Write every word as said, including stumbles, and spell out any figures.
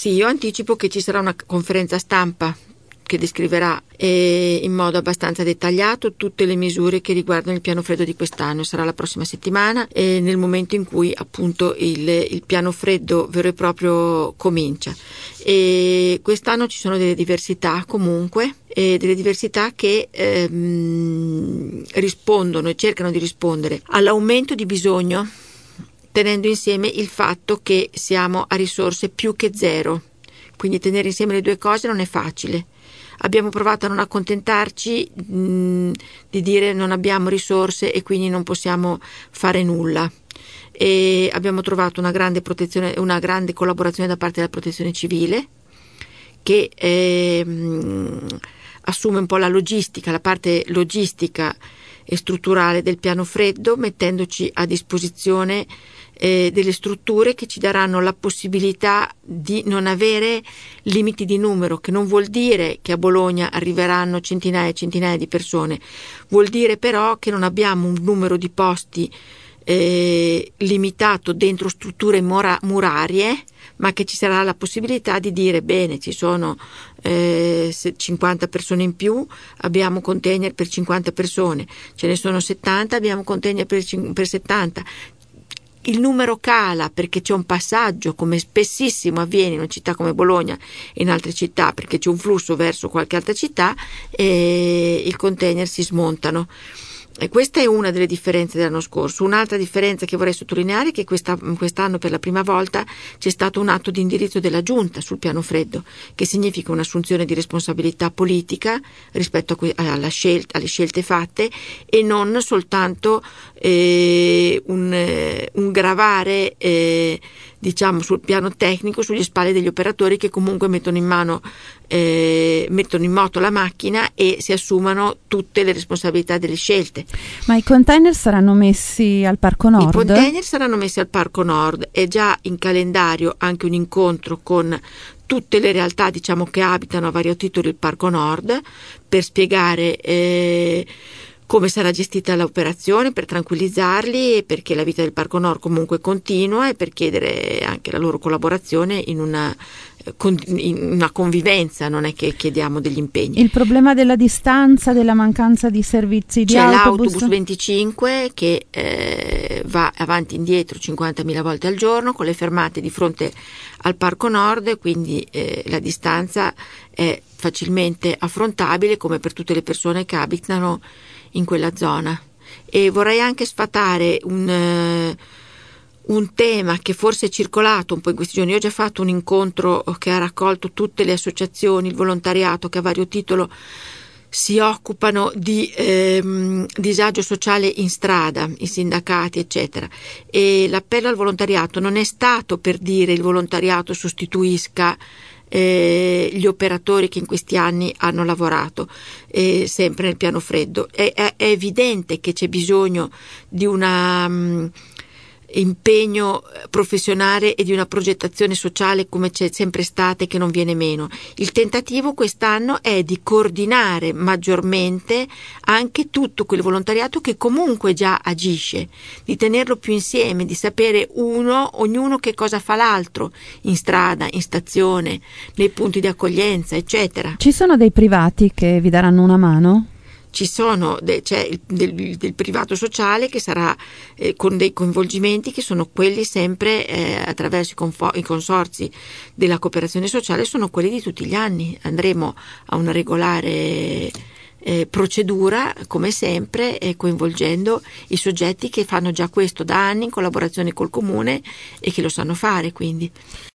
Sì, io anticipo che ci sarà una conferenza stampa che descriverà eh, in modo abbastanza dettagliato tutte le misure che riguardano il piano freddo di quest'anno. Sarà la prossima settimana, eh, nel momento in cui appunto il, il piano freddo vero e proprio comincia. E quest'anno ci sono delle diversità comunque, eh, delle diversità che ehm, rispondono e cercano di rispondere all'aumento di bisogno, tenendo insieme il fatto che siamo a risorse più che zero. Quindi tenere insieme le due cose non è facile. Abbiamo provato a non accontentarci mh, di dire non abbiamo risorse e quindi non possiamo fare nulla. E abbiamo trovato una grande protezione, una grande collaborazione da parte della Protezione Civile, che eh, mh, assume un po' la logistica, la parte logistica e strutturale del piano freddo, mettendoci a disposizione eh, delle strutture che ci daranno la possibilità di non avere limiti di numero, che non vuol dire che a Bologna arriveranno centinaia e centinaia di persone, vuol dire però che non abbiamo un numero di posti eh, limitato dentro strutture mura- murarie, ma che ci sarà la possibilità di dire bene, ci sono eh, cinquanta persone in più, abbiamo container per cinquanta persone, ce ne sono settanta, abbiamo container per, per settanta. Il numero cala perché c'è un passaggio, come spessissimo avviene in una città come Bologna e in altre città, perché c'è un flusso verso qualche altra città e i container si smontano. E questa è una delle differenze dell'anno scorso. Un'altra differenza che vorrei sottolineare è che questa, quest'anno per la prima volta c'è stato un atto di indirizzo della Giunta sul piano freddo, che significa un'assunzione di responsabilità politica rispetto a que- alla scelta, alle scelte fatte, e non soltanto eh, un, eh, un gravare eh, diciamo sul piano tecnico sugli spalle degli operatori, che comunque mettono in mano eh, mettono in moto la macchina e si assumano tutte le responsabilità delle scelte. Ma i container saranno messi al Parco Nord? I container saranno messi al Parco Nord. È già in calendario anche un incontro con tutte le realtà, diciamo, che abitano a vario titolo il Parco Nord, per spiegare eh, come sarà gestita l'operazione, per tranquillizzarli, e perché la vita del Parco Nord comunque continua, e per chiedere anche la loro collaborazione in una, in una convivenza. Non è che chiediamo degli impegni. Il problema della distanza, della mancanza di servizi di C'è autobus? l'autobus venticinque che eh, va avanti e indietro cinquantamila volte al giorno, con le fermate di fronte al Parco Nord, quindi eh, la distanza è facilmente affrontabile, come per tutte le persone che abitano in quella zona. E vorrei anche sfatare un, uh, un tema che forse è circolato un po' in questi giorni. Io ho già fatto un incontro che ha raccolto tutte le associazioni, il volontariato che a vario titolo si occupano di ehm, disagio sociale in strada, i sindacati eccetera, e l'appello al volontariato non è stato per dire il volontariato sostituisca Eh, gli operatori che in questi anni hanno lavorato eh, sempre nel piano freddo. È, è, è evidente che c'è bisogno di una um, impegno professionale e di una progettazione sociale, come c'è sempre stata e che non viene meno. Il tentativo quest'anno è di coordinare maggiormente anche tutto quel volontariato che comunque già agisce, di tenerlo più insieme, di sapere uno, ognuno che cosa fa l'altro, in strada, in stazione, nei punti di accoglienza, eccetera. Ci sono dei privati che vi daranno una mano? Ci sono, de, c'è il, del, del privato sociale che sarà eh, con dei coinvolgimenti che sono quelli sempre eh, attraverso i, confo- i consorzi della cooperazione sociale, sono quelli di tutti gli anni. Andremo a una regolare eh, procedura, come sempre, eh, coinvolgendo i soggetti che fanno già questo da anni in collaborazione col comune e che lo sanno fare, quindi.